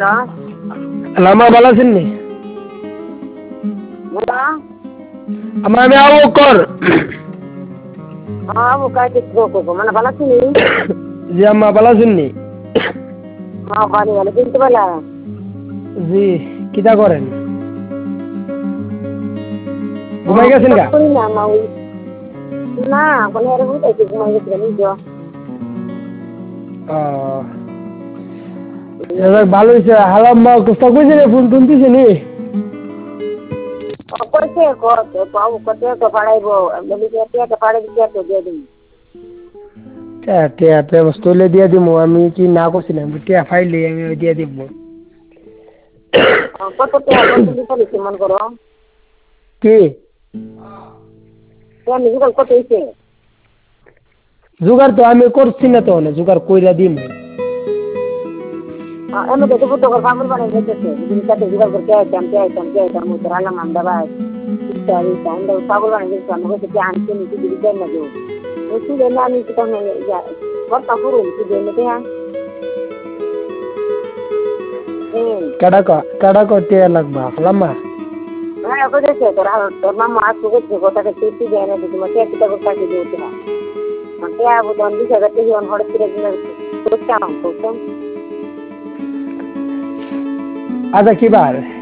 Lama bala sini. Ama আমি আবু কর। আবু কাকে করব মানে ভালো ছিলি? জি আম্মা bala sini. ভালো ভালো কিন্তু বলা। জি কিটা করেন? ঘুমাই গেছেন গা? না মা না কোন এর মধ্যে কি ঘুমাই গেছে নিজে। ভালো হয়েছে হালাম্মা কোস্তা কইছে রে ফোন তুলতেছে নি কইছে কত পাবো কত তো পাড়াইবো বলি যে টিয়া পাড়াই দিয়ে তো দিয়ে দিই টিয়া বস্তুলে দিয়ে দিব আমি কি না করছিলাম টিয়া ফাইলে আমি দিয়ে দিব কত টিয়া কত দিতে মন করো কি টিয়া নিজে কত হইছে জোগাড় তো আমি করছি না তো জোগাড় কইরা দিম আমি তো তো কামড় বানাই দিতেছে যদি কাছে জোগাড় করতে আইতাম তো আলাম আমরা ভাই তাই আমরা পাগল বানাই দিতেছি আমরা তো আনতে নিতে দিতে দেন না গো ওই যে না আমি তো না ইয়া বড় পুরো কি দেন না কাডা করতে লাগবা হালাম্মা হ্যাঁ কইছে তোর মামা আসছে কথাটা তুই দেয় না তুমি কে কিটা করতে দিতে না মানে আবু দন দিছে গতে জন হড় ফিরে দিন করতাম আচ্ছা কি বার